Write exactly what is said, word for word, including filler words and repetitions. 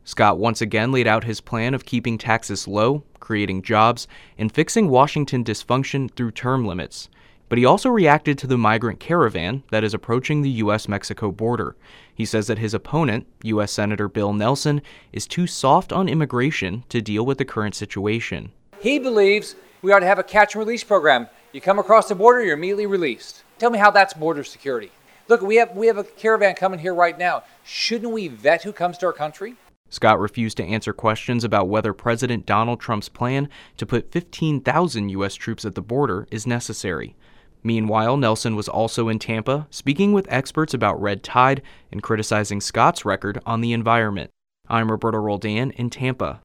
Scott once again laid out his plan of keeping taxes low, creating jobs, and fixing Washington dysfunction through term limits. But he also reacted to the migrant caravan that is approaching the U S Mexico border. He says that his opponent, U S Senator Bill Nelson, is too soft on immigration to deal with the current situation. He believes we ought to have a catch and release program. You come across the border, you're immediately released. Tell me how that's border security. Look, we have we have a caravan coming here right now. Shouldn't we vet who comes to our country? Scott refused to answer questions about whether President Donald Trump's plan to put fifteen thousand U S troops at the border is necessary. Meanwhile, Nelson was also in Tampa, speaking with experts about red tide and criticizing Scott's record on the environment. I'm Roberto Roldan in Tampa.